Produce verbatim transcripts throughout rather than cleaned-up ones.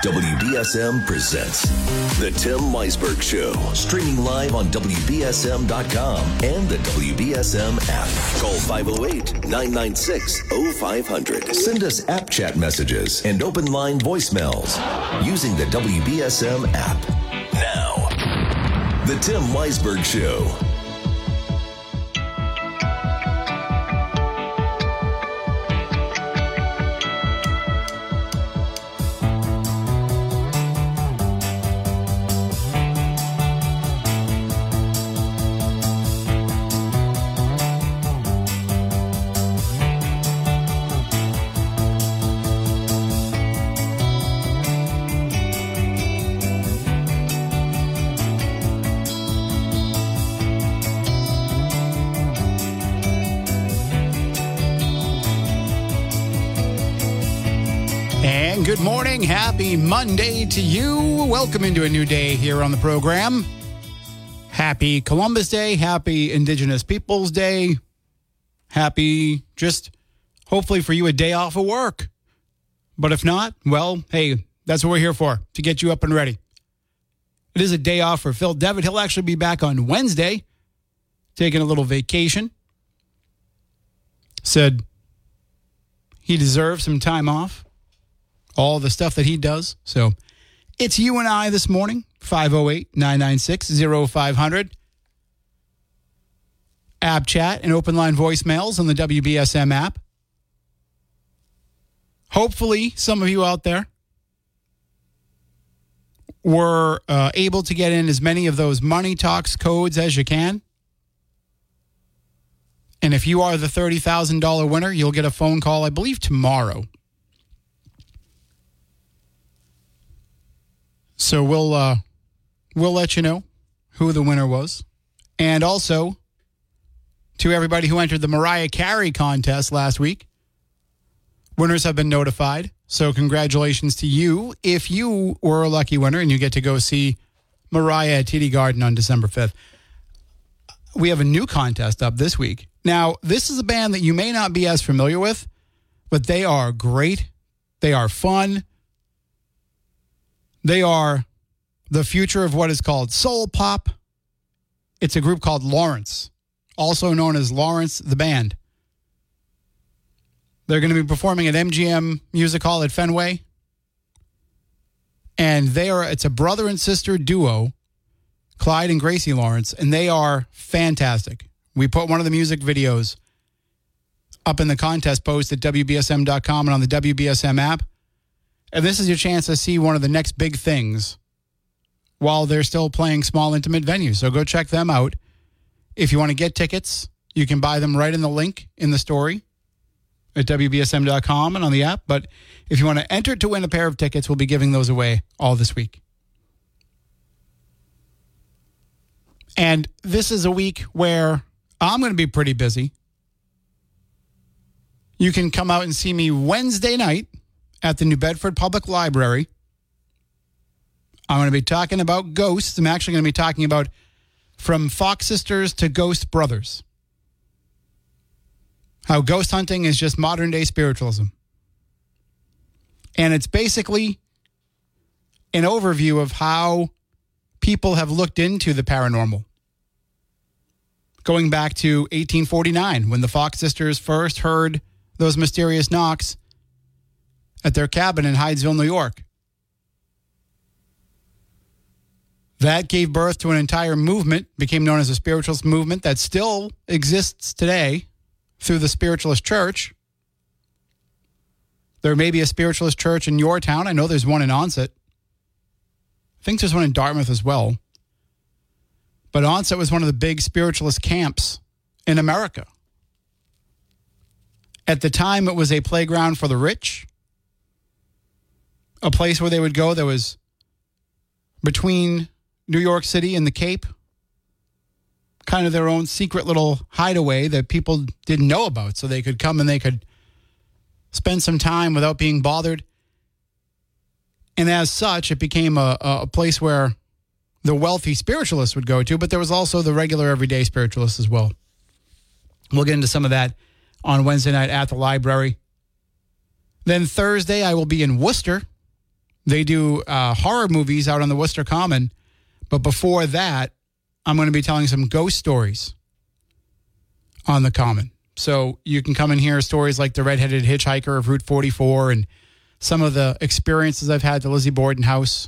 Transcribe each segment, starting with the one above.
W B S M presents The Tim Weisberg Show, streaming live on W B S M dot com and the W B S M app. Call five oh eight, nine nine six, oh five hundred. Send us app chat messages and open line voicemails using the W B S M app. Now, The Tim Weisberg Show. Good morning. Happy Monday to you. Welcome into a new day here on the program. Happy Columbus Day. Happy Indigenous Peoples Day. Happy, just hopefully for you, a day off of work. But if not, well, hey, that's what we're here for, to get you up and ready. It is a day off for Phil Devitt. He'll actually be back on Wednesday, taking a little vacation. Said he deserves some time off. All the stuff that he does. So it's you and I this morning, five oh eight, nine nine six, oh five hundred. App chat and open line voicemails on the W B S M app. Hopefully, some of you out there were uh, able to get in as many of those Money Talks codes as you can. And if you are the thirty thousand dollars winner, you'll get a phone call, I believe, tomorrow. So we'll uh, we'll let you know who the winner was. And also, to everybody who entered the Mariah Carey contest last week, winners have been notified. So congratulations to you if you were a lucky winner and you get to go see Mariah at T D Garden on December fifth. We have a new contest up this week. Now, this is a band that you may not be as familiar with, but they are great. They are fun. They are the future of what is called soul pop. It's a group called Lawrence, also known as Lawrence the Band. They're going to be performing at M G M Music Hall at Fenway. And they are, it's a brother and sister duo, Clyde and Gracie Lawrence, and they are fantastic. We put one of the music videos up in the contest post at W B S M dot com and on the W B S M app. And this is your chance to see one of the next big things while they're still playing small, intimate venues. So go check them out. If you want to get tickets, you can buy them right in the link in the story at W B S M dot com and on the app. But if you want to enter to win a pair of tickets, we'll be giving those away all this week. And this is a week where I'm going to be pretty busy. You can come out and see me Wednesday night at the New Bedford Public Library. I'm going to be talking about ghosts. I'm actually going to be talking about From Fox Sisters to Ghost Brothers. How ghost hunting is just modern day spiritualism. And it's basically an overview of how people have looked into the paranormal. Going back to eighteen forty-nine, when the Fox sisters first heard those mysterious knocks at their cabin in Hydesville, New York. That gave birth to an entire movement, became known as a spiritualist movement that still exists today through the Spiritualist Church. There may be a Spiritualist Church in your town. I know there's one in Onset. I think there's one in Dartmouth as well. But Onset was one of the big spiritualist camps in America. At the time, it was a playground for the rich. A place where they would go that was between New York City and the Cape. Kind of their own secret little hideaway that people didn't know about. So they could come and they could spend some time without being bothered. And as such, it became a, a place where the wealthy spiritualists would go to, but there was also the regular everyday spiritualists as well. We'll get into some of that on Wednesday night at the library. Then Thursday, I will be in Worcester They do uh, horror movies out on the Worcester Common. But before that, I'm going to be telling some ghost stories on the Common. So you can come and hear stories like the redheaded hitchhiker of Route forty-four and some of the experiences I've had at the Lizzie Borden house.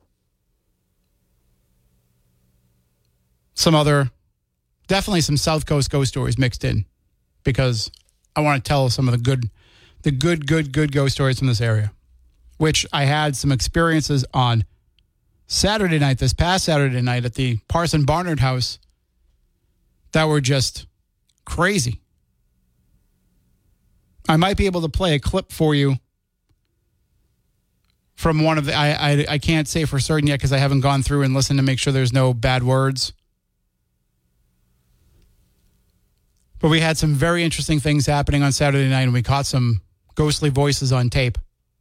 Some other, definitely some South Coast ghost stories mixed in, because I want to tell some of the good, the good, good, good ghost stories from this area, which I had some experiences on Saturday night, this past Saturday night at the Parson Barnard house that were just crazy. I might be able to play a clip for you from one of the, I, I, I can't say for certain yet because I haven't gone through and listened to make sure there's no bad words. But we had some very interesting things happening on Saturday night, and we caught some ghostly voices on tape.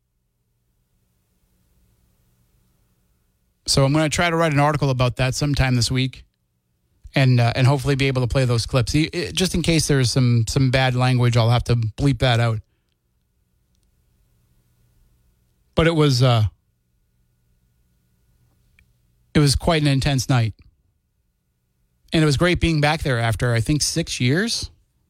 So I'm going to try to write an article about that sometime this week, and uh, and hopefully be able to play those clips. Just in case there's some some bad language, I'll have to bleep that out. But it was uh, it was quite an intense night. And it was great being back there after, I think, six years.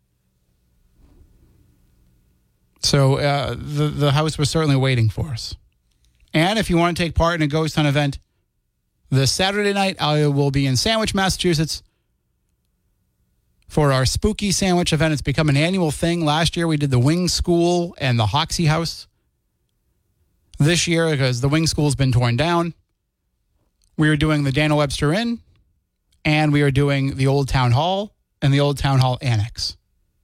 So uh, the, the house was certainly waiting for us. And if you want to take part in a ghost hunt event this Saturday night, I will be in Sandwich, Massachusetts for our spooky sandwich event. It's become an annual thing. Last year we did the Wing School and the Hoxie House. This year, because the Wing School's been torn down, we are doing the Daniel Webster Inn, and we are doing the Old Town Hall and the Old Town Hall Annex.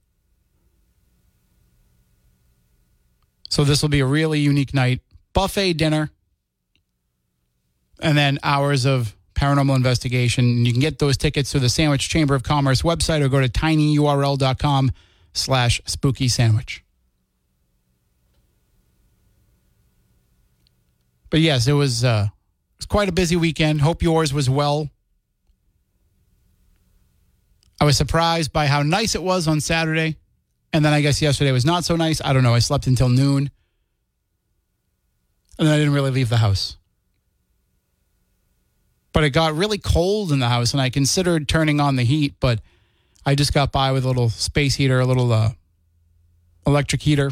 So this will be a really unique night. Buffet dinner, and then hours of paranormal investigation. You can get those tickets through the Sandwich Chamber of Commerce website or go to tinyurl.com slash spooky sandwich. But yes, it was, uh, it was quite a busy weekend. Hope yours was well. I was surprised by how nice it was on Saturday. And then I guess yesterday was not so nice. I don't know. I slept until noon. And then I didn't really leave the house. But it got really cold in the house, and I considered turning on the heat, but I just got by with a little space heater, a little uh, electric heater.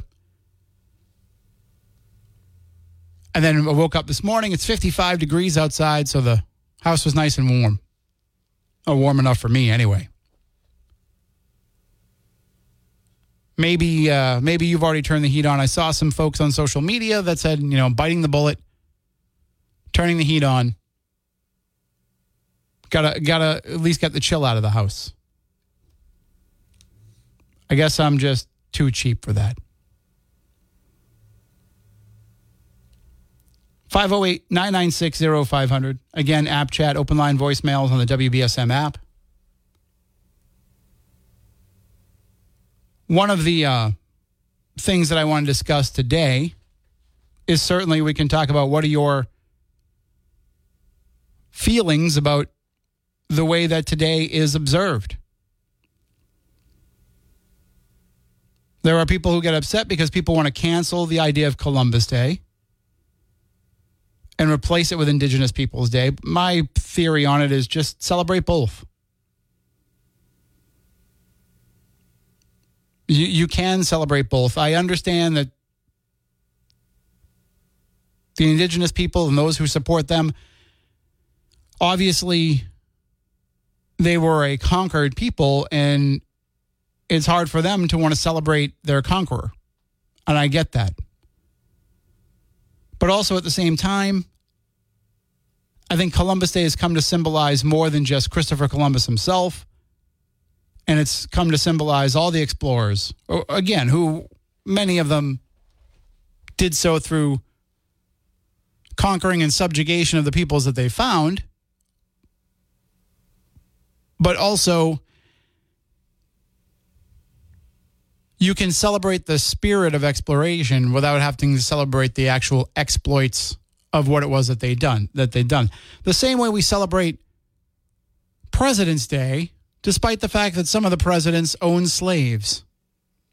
And then I woke up this morning. It's fifty-five degrees outside, so the house was nice and warm. Oh, warm enough for me anyway. Maybe uh, maybe you've already turned the heat on. I saw some folks on social media that said, you know, biting the bullet, turning the heat on. Gotta, gotta at least get the chill out of the house. I guess I'm just too cheap for that. five oh eight, nine nine six, oh five hundred. Again, app chat, open line voicemails on the W B S M app. One of the uh, things that I want to discuss today is certainly we can talk about what are your feelings about the way that today is observed. There are people who get upset because people want to cancel the idea of Columbus Day and replace it with Indigenous Peoples Day. My theory on it is just celebrate both. You, you can celebrate both. I understand that the Indigenous people and those who support them, obviously, they were a conquered people, and it's hard for them to want to celebrate their conqueror. And I get that. But also at the same time, I think Columbus Day has come to symbolize more than just Christopher Columbus himself. And it's come to symbolize all the explorers, again, who many of them did so through conquering and subjugation of the peoples that they found. But also, you can celebrate the spirit of exploration without having to celebrate the actual exploits of what it was that they'd done, that they'd done. The same way we celebrate President's Day, despite the fact that some of the presidents owned slaves.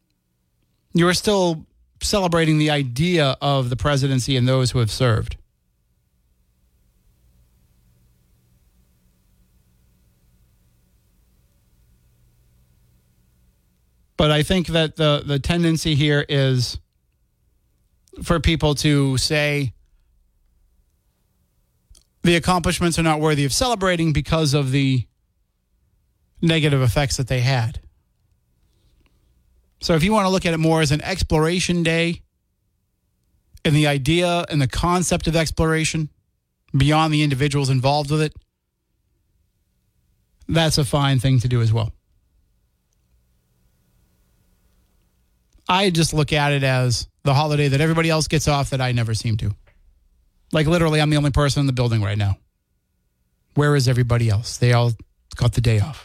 You are still celebrating the idea of the presidency and those who have served. But I think that the, the tendency here is for people to say the accomplishments are not worthy of celebrating because of the negative effects that they had. So if you want to look at it more as an exploration day and the idea and the concept of exploration beyond the individuals involved with it, that's a fine thing to do as well. I just look at it as the holiday that everybody else gets off that I never seem to. Like literally, I'm the only person in the building right now. Where is everybody else? They all got the day off.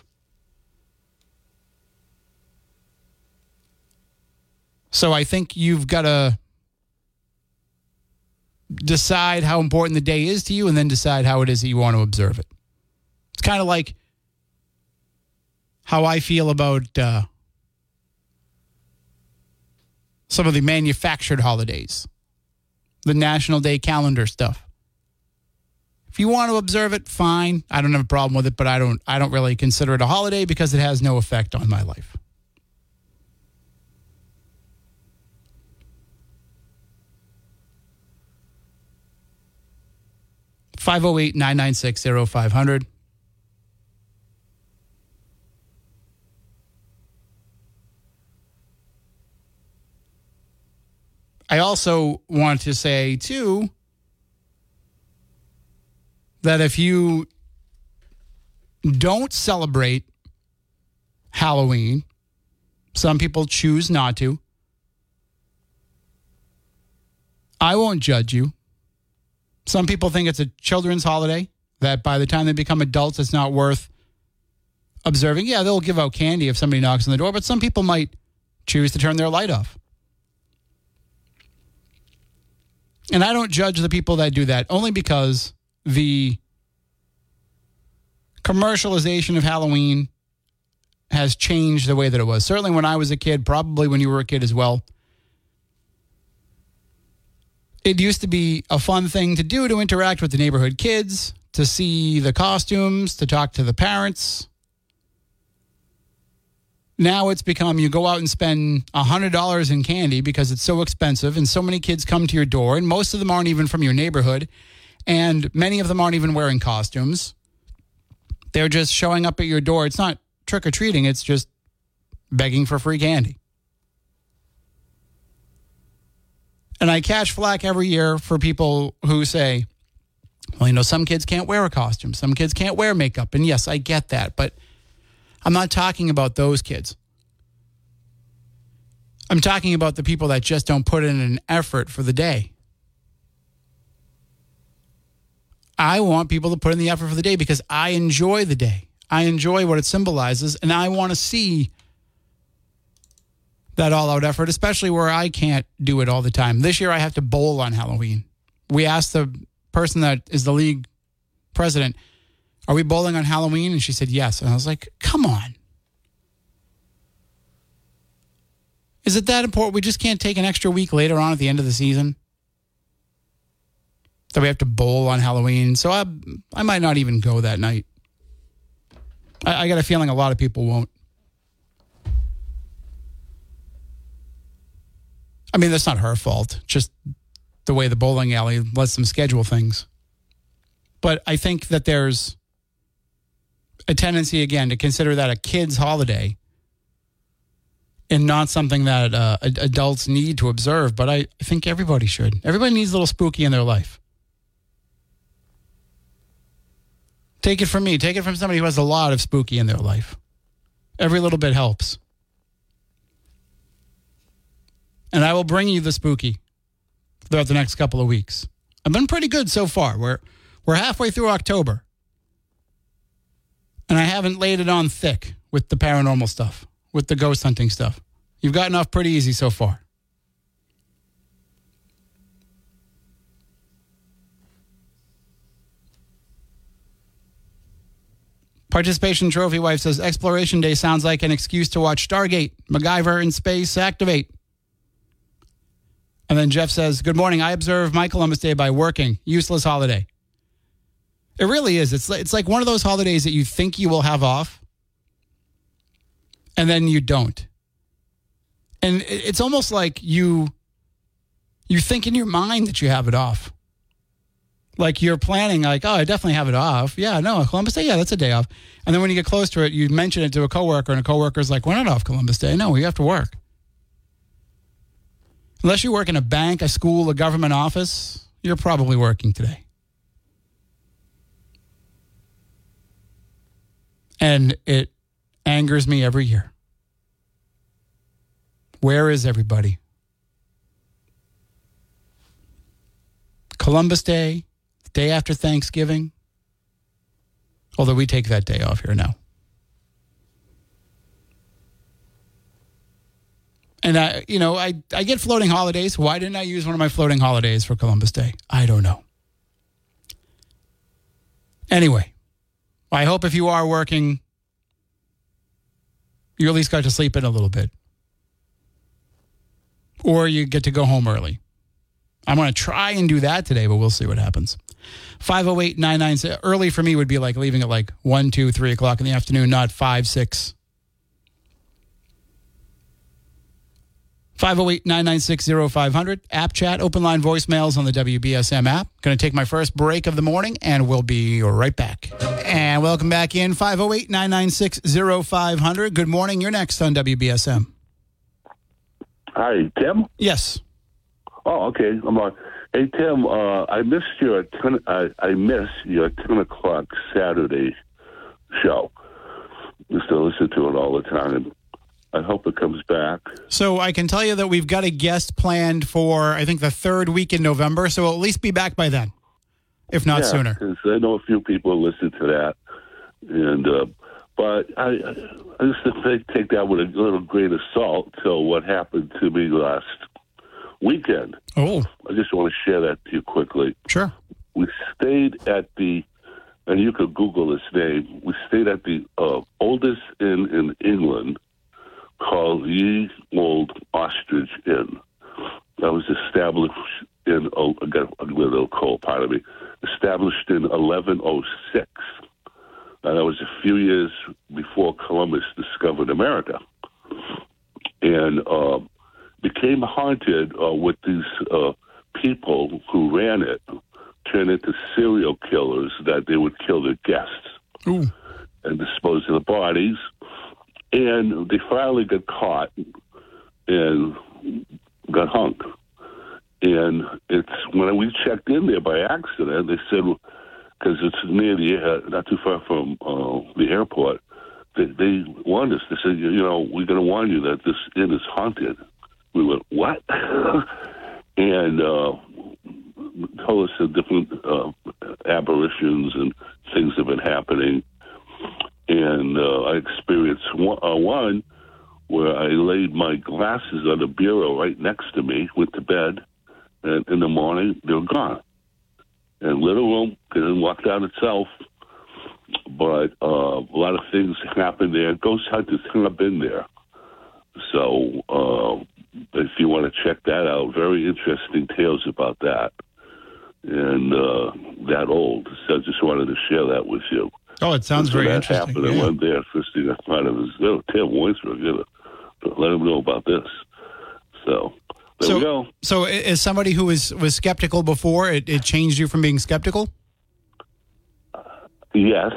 So I think you've got to decide how important the day is to you and then decide how it is that you want to observe it. It's kind of like how I feel about uh, some of the manufactured holidays, the National Day calendar stuff. If you want to observe it, fine. I don't have a problem with it, but I don't I don't really consider it a holiday because it has no effect on my life. five oh eight, nine nine six, oh five hundred. I also want to say, too, that if you don't celebrate Halloween, some people choose not to, I won't judge you. Some people think it's a children's holiday, that by the time they become adults, it's not worth observing. Yeah, they'll give out candy if somebody knocks on the door, but some people might choose to turn their light off. And I don't judge the people that do that, only because the commercialization of Halloween has changed the way that it was. Certainly when I was a kid, probably when you were a kid as well. It used to be a fun thing to do, to interact with the neighborhood kids, to see the costumes, to talk to the parents. Now it's become you go out and spend one hundred dollars in candy because it's so expensive and so many kids come to your door and most of them aren't even from your neighborhood and many of them aren't even wearing costumes. They're just showing up at your door. It's not trick-or-treating. It's just begging for free candy. And I catch flack every year for people who say, well, you know, some kids can't wear a costume. Some kids can't wear makeup. And yes, I get that, but I'm not talking about those kids. I'm talking about the people that just don't put in an effort for the day. I want people to put in the effort for the day because I enjoy the day. I enjoy what it symbolizes, and I want to see that all-out effort, especially where I can't do it all the time. This year I have to bowl on Halloween. We asked the person that is the league president, are we bowling on Halloween? And she said yes. And I was like, come on. Is it that important? We just can't take an extra week later on at the end of the season? That we have to bowl on Halloween. So I I might not even go that night. I, I got a feeling a lot of people won't. I mean, that's not her fault. Just the way the bowling alley lets them schedule things. But I think that there's a tendency, again, to consider that a kid's holiday and not something that uh, adults need to observe. But I think everybody should. Everybody needs a little spooky in their life. Take it from me. Take it from somebody who has a lot of spooky in their life. Every little bit helps. And I will bring you the spooky throughout the next couple of weeks. I've been pretty good so far. We're, we're halfway through October. And I haven't laid it on thick with the paranormal stuff, with the ghost hunting stuff. You've gotten off pretty easy so far. Participation Trophy Wife says, Exploration Day sounds like an excuse to watch Stargate, MacGyver in space, activate. And then Jeff says, good morning. I observe my Columbus Day by working. Useless holiday. It really is. It's like, it's like one of those holidays that you think you will have off, and then you don't. And it's almost like you you think in your mind that you have it off. Like you're planning, like, oh, I definitely have it off. Yeah, no, Columbus Day, yeah, that's a day off. And then when you get close to it, you mention it to a coworker, and a coworker's like, we're not off Columbus Day. No, we have to work. Unless you work in a bank, a school, a government office, you're probably working today. And it angers me every year. Where is everybody? Columbus Day, the day after Thanksgiving. Although we take that day off here now. And, I, you know, I, I get floating holidays. Why didn't I use one of my floating holidays for Columbus Day? I don't know. Anyway, I hope if you are working, you at least got to sleep in a little bit. Or you get to go home early. I'm going to try and do that today, but we'll see what happens. five oh eight, nine nine six. Early for me would be like leaving at like one, two, three o'clock in the afternoon, not five, six. five oh eight, nine nine six, oh five hundred. App chat, open line voicemails on the W B S M app. Going to take my first break of the morning, and we'll be right back. And welcome back in, five oh eight, nine nine six, oh five hundred. Good morning. You're next on W B S M. Hi, Tim? Yes. Oh, okay. I'm on. Hey, Tim, uh, I missed your ten, I, I miss your ten o'clock Saturday show. Used to listen to it all the time. I hope it comes back. So I can tell you that we've got a guest planned for, I think, the third week in November. So we'll at least be back by then, if not yeah, sooner. Because I know a few people listen to that. And, uh, but I, I used to think, take that with a little grain of salt till what happened to me last weekend. Oh. I just want to share that to you quickly. Sure. We stayed at the, and you could Google this name, we stayed at the uh, oldest inn in England called Ye Old Ostrich Inn. That was established in, oh, I got a little cold, pardon me, established in eleven oh six. And that was a few years before Columbus discovered America. And uh, became haunted uh, with these uh, people who ran it, turned into serial killers that they would kill their guests Ooh. and dispose of the bodies. And they finally got caught and got hung. And it's when we checked in there by accident, they said, because it's near the uh, not too far from uh, the airport, they, they warned us. They said, you know, we're going to warn you that this inn is haunted. We went, what? and uh, told us that different uh, apparitions and things have been happening. And uh, I experienced one, uh, one where I laid my glasses on the bureau right next to me, went to bed, and in the morning, they were gone. And little room, couldn't walk down itself. But uh, a lot of things happened there. Ghost hunters have been there. So uh, if you want to check that out, very interesting tales about that. And uh, that old. So I just wanted to share that with you. Oh, it sounds so very that interesting. Happened. Yeah. I went there. First thing I thought of was, oh, Tim Winsberg, you know, let him know about this. So there so, we go. So as somebody who was, was skeptical before, it, it changed you from being skeptical? Yes.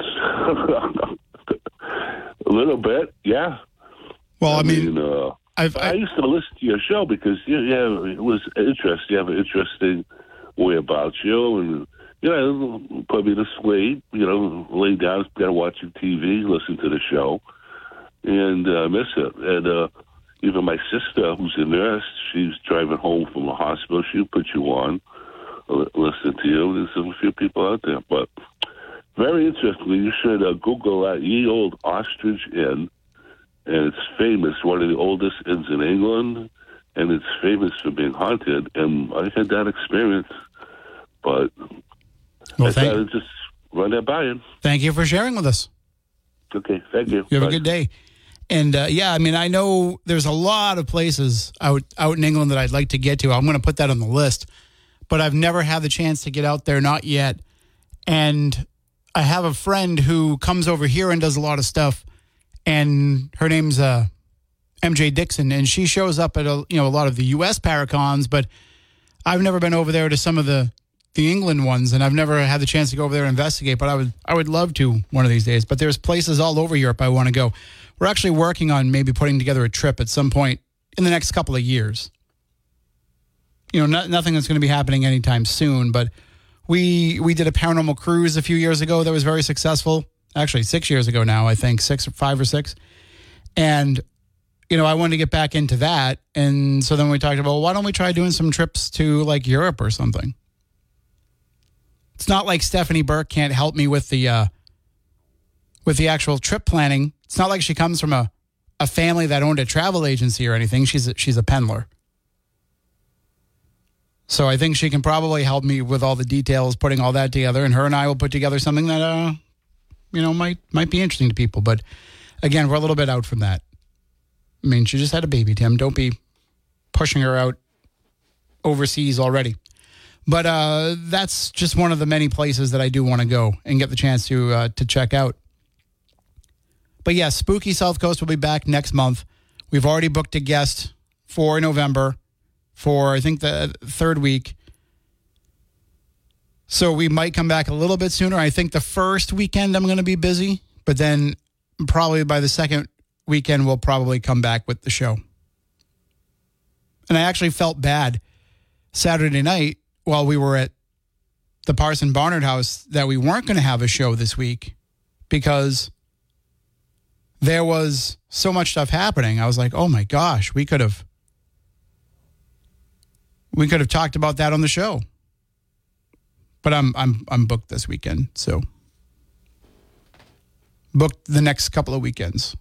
A little bit, yeah. Well, I, I mean, mean uh, I've, I, I used to listen to your show because you, yeah, it was interesting. You have an interesting way about you, and you know, put me to sleep. You know, lay down, got watching T V, listen to the show, and uh, miss it. And uh, even my sister, who's a nurse, she's driving home from the hospital. She'll put you on, listen to you. There's a few people out there, but very interesting. You should uh, Google that Ye Old Ostrich Inn. And it's famous, one of the oldest inns in England, and it's famous for being haunted. And I had that experience, but well, I thank thought I'd just run that by you. Thank you for sharing with us. Okay, thank you. You have Bye. a good day. And, uh, yeah, I mean, I know there's a lot of places out, out in England that I'd like to get to. I'm going to put that on the list. But I've never had the chance to get out there, not yet. And I have a friend who comes over here and does a lot of stuff. And her name's uh, M J Dixon, and she shows up at a, you know, a lot of the U S Paracons, but I've never been over there to some of the, the England ones, and I've never had the chance to go over there and investigate, but I would I would love to one of these days. But there's places all over Europe I want to go. We're actually working on maybe putting together a trip at some point in the next couple of years. You know, not, nothing that's going to be happening anytime soon, but we we did a paranormal cruise a few years ago that was very successful. Actually, six years ago now, I think, six or five or six. And, you know, I wanted to get back into that. And so then we talked about, well, why don't we try doing some trips to, like, Europe or something? It's not like Stephanie Burke can't help me with the uh, with the actual trip planning. It's not like she comes from a, a family that owned a travel agency or anything. She's a, she's a pendler. So I think she can probably help me with all the details, putting all that together, and her and I will put together something that, uh, you know, might might be interesting to people. But again, we're a little bit out from that. I mean, she just had a baby, Tim. Don't be pushing her out overseas already. But uh, that's just one of the many places that I do want to go and get the chance to uh, to check out. But yes, Spooky South Coast will be back next month. We've already booked a guest for November for, I think, the third week. So we might come back a little bit sooner. I think the first weekend I'm going to be busy, but then probably by the second weekend we'll probably come back with the show. And I actually felt bad Saturday night while we were at the Parson Barnard house that we weren't going to have a show this week because there was so much stuff happening. I was like, oh my gosh, we could have we could have talked about that on the show. But I'm I'm I'm booked this weekend, so booked the next couple of weekends.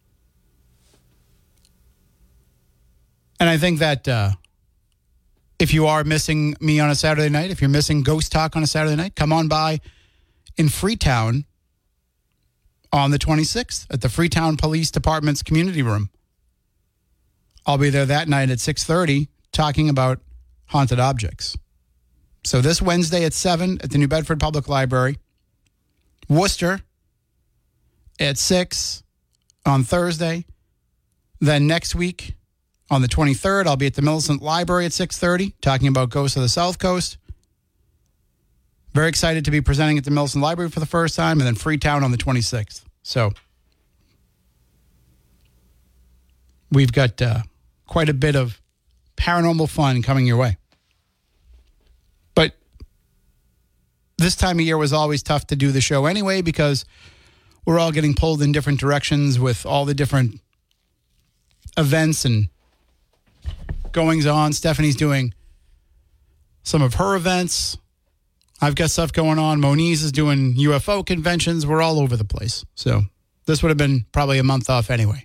And I think that uh, if you are missing me on a Saturday night, if you're missing Ghost Talk on a Saturday night, come on by in Freetown on the twenty-sixth at the Freetown Police Department's community room. I'll be there that night at six thirty talking about haunted objects. So this Wednesday at seven at the New Bedford Public Library. Worcester at six on Thursday. Then next week on the twenty-third, I'll be at the Millicent Library at six thirty talking about Ghosts of the South Coast. Very excited to be presenting at the Millicent Library for the first time, and then Freetown on the twenty-sixth. So we've got uh, quite a bit of paranormal fun coming your way. But this time of year was always tough to do the show anyway because we're all getting pulled in different directions with all the different events and goings on. Stephanie's doing some of her events. I've got stuff going on. Moniz is doing U F O conventions. We're all over the place. So this would have been probably a month off anyway.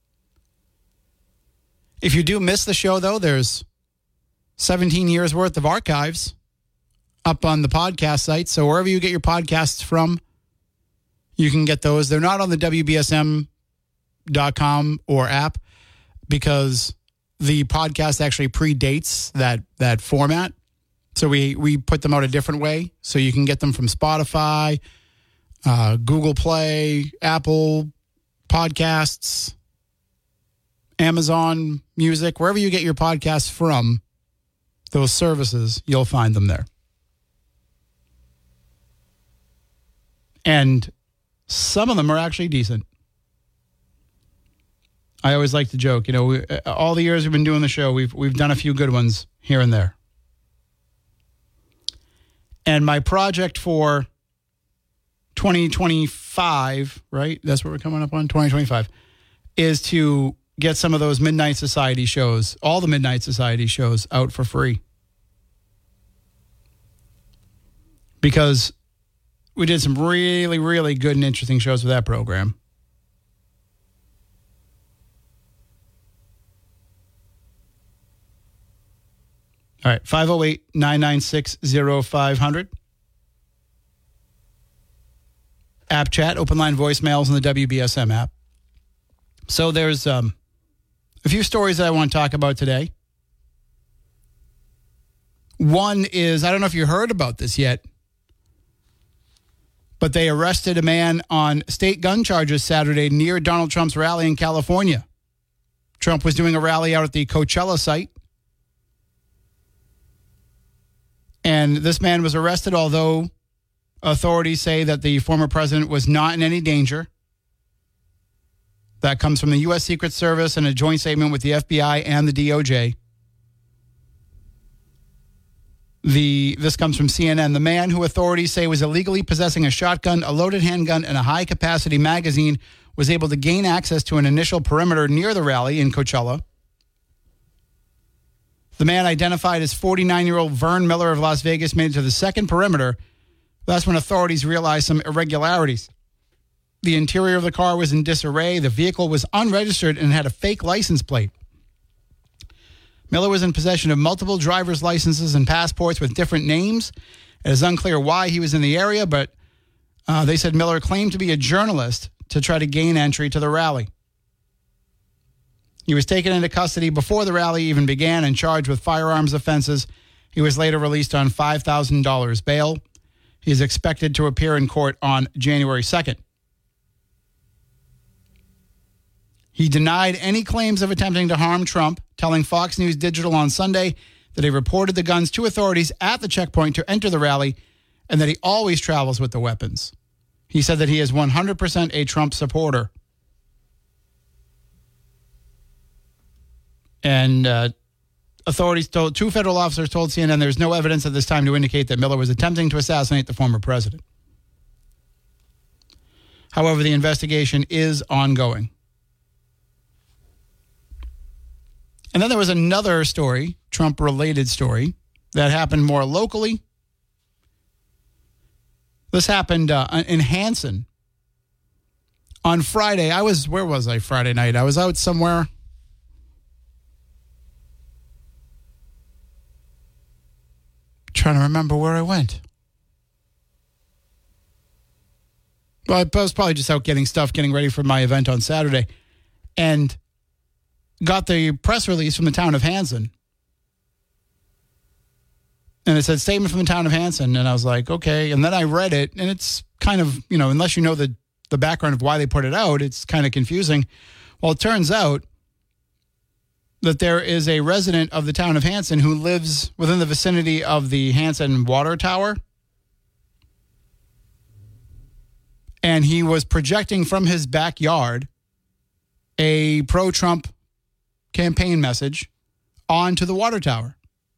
If you do miss the show, though, there's seventeen years worth of archives up on the podcast site. So wherever you get your podcasts from, you can get those. They're not on the W B S M dot com or app because the podcast actually predates that that format. So we, we put them out a different way. So you can get them from Spotify, uh, Google Play, Apple Podcasts, Amazon Music, wherever you get your podcasts from, those services, you'll find them there. And some of them are actually decent. I always like to joke, you know, we, all the years we've been doing the show, we've we've done a few good ones here and there. And my project for twenty twenty-five, right? That's what we're coming up on, twenty twenty-five, is to get some of those Midnight Society shows, all the Midnight Society shows, out for free. Because we did some really, really good and interesting shows with that program. All right, five oh eight, nine nine six, oh five hundred. App chat, open line voicemails in the W B S M app. So there's um, a few stories that I want to talk about today. One is, I don't know if you heard about this yet, but they arrested a man on state gun charges Saturday near Donald Trump's rally in California. Trump was doing a rally out at the Coachella site. And this man was arrested, although authorities say that the former president was not in any danger. That comes from the U S Secret Service and a joint statement with the F B I and the D O J. The, this comes from C N N. The man who authorities say was illegally possessing a shotgun, a loaded handgun, and a high-capacity magazine was able to gain access to an initial perimeter near the rally in Coachella. The man, identified as forty-nine-year-old Vern Miller of Las Vegas, made it to the second perimeter. That's when authorities realized some irregularities. The interior of the car was in disarray. The vehicle was unregistered and had a fake license plate. Miller was in possession of multiple driver's licenses and passports with different names. It is unclear why he was in the area, but uh, they said Miller claimed to be a journalist to try to gain entry to the rally. He was taken into custody before the rally even began and charged with firearms offenses. He was later released on five thousand dollars bail. He is expected to appear in court on January second. He denied any claims of attempting to harm Trump, telling Fox News Digital on Sunday that he reported the guns to authorities at the checkpoint to enter the rally and that he always travels with the weapons. He said that he is one hundred percent a Trump supporter. And uh, authorities told, two federal officers told C N N there's no evidence at this time to indicate that Miller was attempting to assassinate the former president. However, the investigation is ongoing. And then there was another story, Trump-related story, that happened more locally. This happened uh, in Hanson. On Friday, I was, where was I Friday night? I was out somewhere. Trying to remember where I went. Well, I was probably just out getting stuff, getting ready for my event on Saturday. And got the press release from the town of Hanson. And it said statement from the town of Hanson. And I was like, okay. And then I read it. And it's kind of, you know, unless you know the, the background of why they put it out, it's kind of confusing. Well, it turns out that there is a resident of the town of Hanson who lives within the vicinity of the Hanson water tower. And he was projecting from his backyard a pro-Trump campaign message onto the water tower.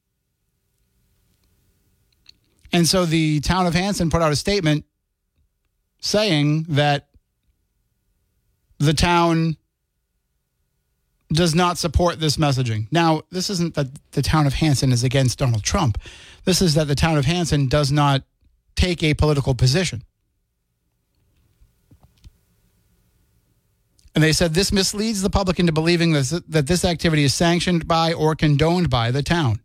And so the town of Hanson put out a statement saying that the town does not support this messaging. Now, this isn't that the town of Hanson is against Donald Trump. This is that the town of Hanson does not take a political position. And they said this misleads the public into believing this, that this activity is sanctioned by or condoned by the town.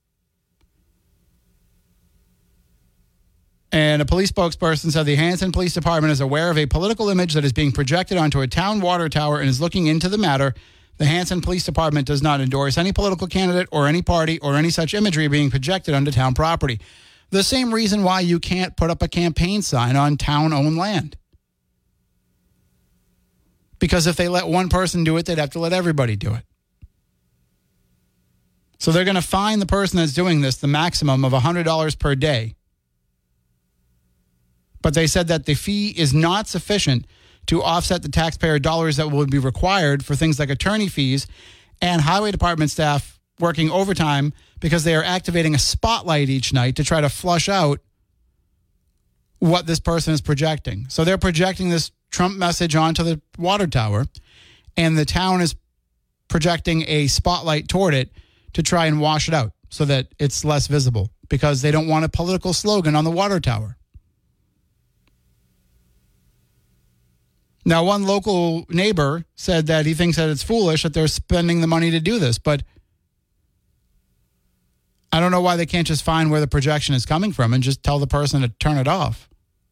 And a police spokesperson said the Hanson Police Department is aware of a political image that is being projected onto a town water tower and is looking into the matter. The Hanson Police Department does not endorse any political candidate or any party or any such imagery being projected onto town property. The same reason why you can't put up a campaign sign on town-owned land. Because if they let one person do it, they'd have to let everybody do it. So they're going to fine the person that's doing this the maximum of one hundred dollars per day. But they said that the fee is not sufficient to offset the taxpayer dollars that would be required for things like attorney fees and highway department staff working overtime because they are activating a spotlight each night to try to flush out what this person is projecting. So they're projecting this Trump message onto the water tower, and the town is projecting a spotlight toward it to try and wash it out so that it's less visible because they don't want a political slogan on the water tower. Now, one local neighbor said that he thinks that it's foolish that they're spending the money to do this, but I don't know why they can't just find where the projection is coming from and just tell the person to turn it off.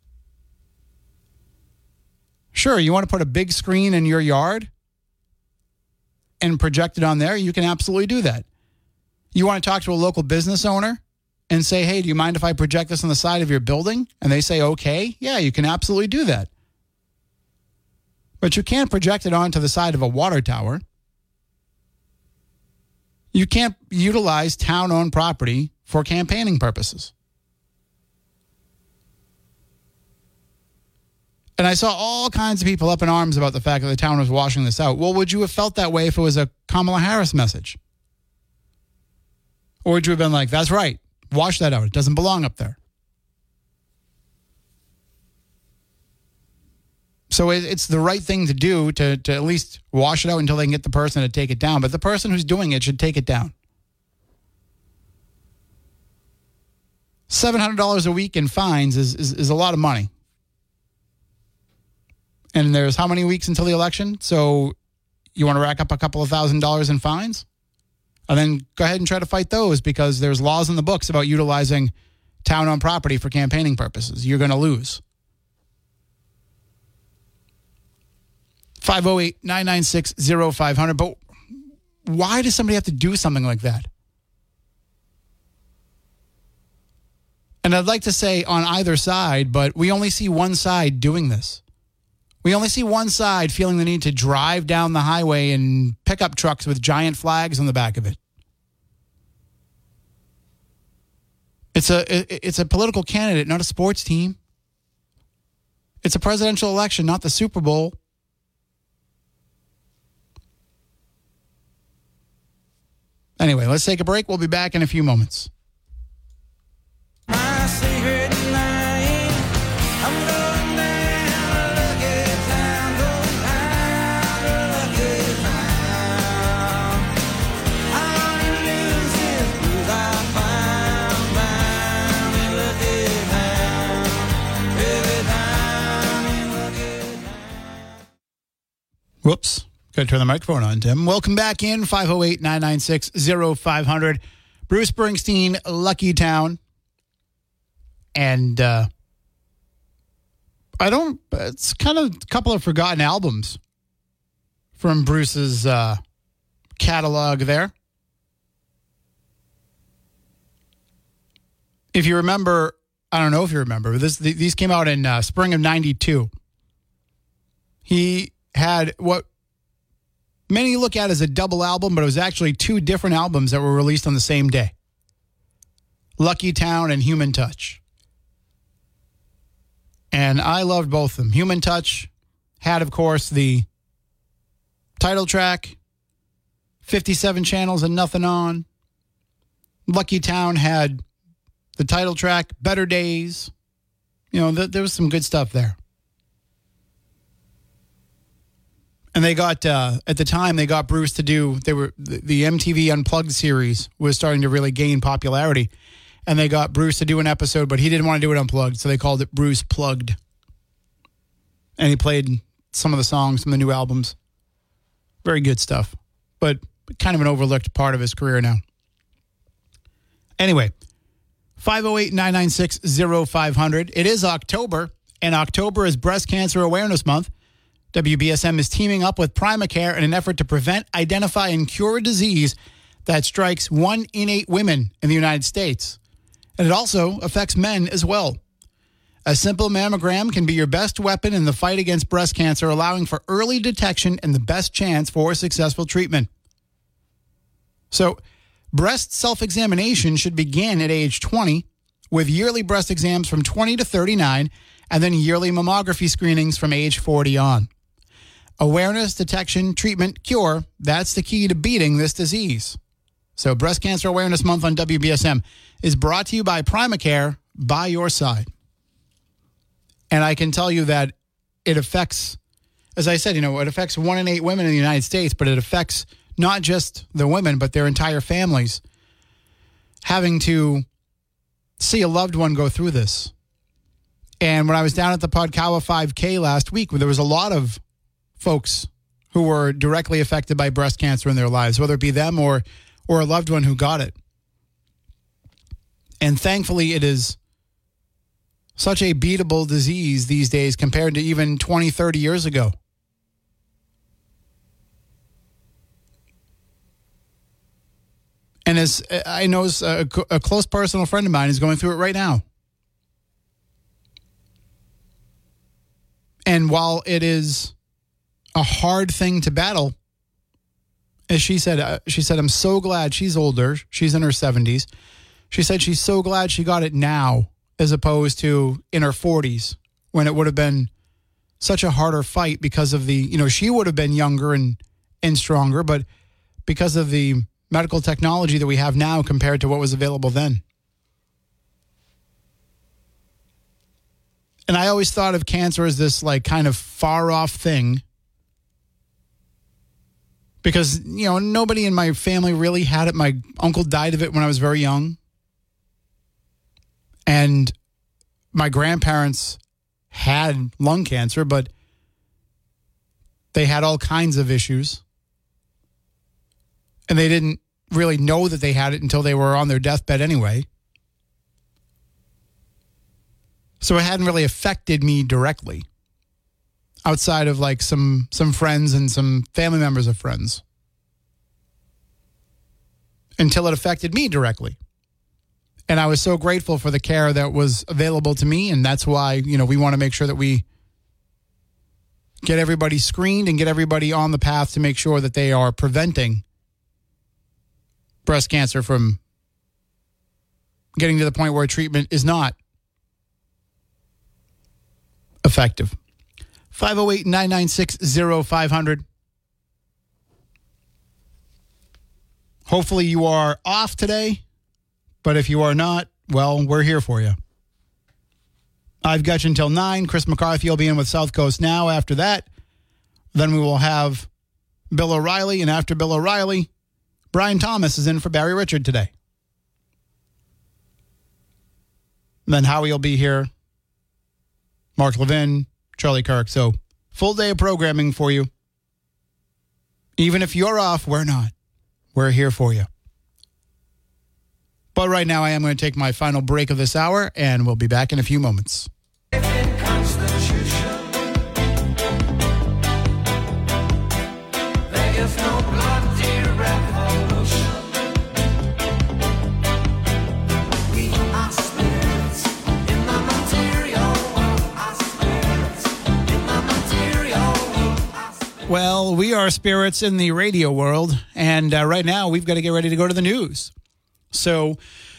Sure, you want to put a big screen in your yard and project it on there, you can absolutely do that. You want to talk to a local business owner and say, hey, do you mind if I project this on the side of your building? And they say, okay, yeah, you can absolutely do that. But you can't project it onto the side of a water tower. You can't utilize town-owned property for campaigning purposes. And I saw all kinds of people up in arms about the fact that the town was washing this out. Well, would you have felt that way if it was a Kamala Harris message? Or would you have been like, that's right, wash that out. It doesn't belong up there. So it's the right thing to do to, to at least wash it out until they can get the person to take it down. But the person who's doing it should take it down. seven hundred dollars a week in fines is, is, is a lot of money. And there's how many weeks until the election? So you want to rack up a couple of thousand dollars in fines? And then go ahead and try to fight those because there's laws in the books about utilizing town-owned property for campaigning purposes. You're going to lose. five oh eight, nine nine six, oh five hundred. But why does somebody have to do something like that? And I'd like to say on either side, but we only see one side doing this. We only see one side feeling the need to drive down the highway in pickup trucks with giant flags on the back of it. It's a it's a political candidate, not a sports team. It's a presidential election, not the Super Bowl. Anyway, let's take a break. We'll be back in a few moments. My secret line, I'm going down a lucky town, going down a lucky town. All you lose is blues I found, found in lucky town, every time in lucky town. Whoops. Got to turn the microphone on, Tim. Welcome back in, five oh eight, nine nine six, oh five hundred. Bruce Springsteen, Lucky Town. And uh, I don't, it's kind of a couple of forgotten albums from Bruce's uh, catalog there. If you remember, I don't know if you remember, this these came out in uh, spring of ninety-two. He had what many look at as a double album, but it was actually two different albums that were released on the same day. Lucky Town and Human Touch. And I loved both of them. Human Touch had, of course, the title track, fifty-seven channels and nothing on. Lucky Town had the title track, Better Days. You know, th- there was some good stuff there. And they got, uh, at the time, they got Bruce to do, they were, the, the M T V Unplugged series was starting to really gain popularity. And they got Bruce to do an episode, but he didn't want to do it unplugged, so they called it Bruce Plugged. And he played some of the songs from the new albums. Very good stuff, but kind of an overlooked part of his career now. Anyway, five oh eight, nine nine six, oh five hundred. It is October, and October is Breast Cancer Awareness Month. W B S M is teaming up with Primacare in an effort to prevent, identify, and cure a disease that strikes one in eight women in the United States. And it also affects men as well. A simple mammogram can be your best weapon in the fight against breast cancer, allowing for early detection and the best chance for successful treatment. So, breast self-examination should begin at age twenty, with yearly breast exams from twenty to thirty-nine, and then yearly mammography screenings from age forty on. Awareness, detection, treatment, cure, that's the key to beating this disease. So Breast Cancer Awareness Month on W B S M is brought to you by Primacare, by your side. And I can tell you that it affects, as I said, you know, it affects one in eight women in the United States, but it affects not just the women, but their entire families having to see a loved one go through this. And when I was down at the Podkawa five K last week, there was a lot of folks who were directly affected by breast cancer in their lives, whether it be them or or a loved one who got it. And thankfully, it is such a beatable disease these days compared to even twenty, thirty years ago. And as I know, a, a close personal friend of mine is going through it right now. And while it is a hard thing to battle, as she said, uh, she said, I'm so glad she's older. She's in her seventies. She said she's so glad she got it now as opposed to in her forties when it would have been such a harder fight because of the, you know, she would have been younger and, and stronger, but because of the medical technology that we have now compared to what was available then. And I always thought of cancer as this like kind of far off thing because, you know, nobody in my family really had it. My uncle died of it when I was very young. And my grandparents had lung cancer, but they had all kinds of issues. And they didn't really know that they had it until they were on their deathbed anyway. So it hadn't really affected me directly outside of like some some friends and some family members of friends until it affected me directly. And I was so grateful for the care that was available to me. And that's why, you know, we want to make sure that we get everybody screened and get everybody on the path to make sure that they are preventing breast cancer from getting to the point where treatment is not effective. five oh eight, nine nine six, oh five hundred. Hopefully you are off today, but if you are not, well, we're here for you. I've got you until nine. Chris McCarthy will be in with South Coast Now. After that, then we will have Bill O'Reilly, and after Bill O'Reilly, Brian Thomas is in for Barry Richard today. And then Howie will be here. Mark Levin, Charlie Kirk. So full day of programming for you. Even if you're off, we're not. We're here for you. But right now I am going to take my final break of this hour, and we'll be back in a few moments. Well, we are spirits in the radio world, and uh, right now we've got to get ready to go to the news. So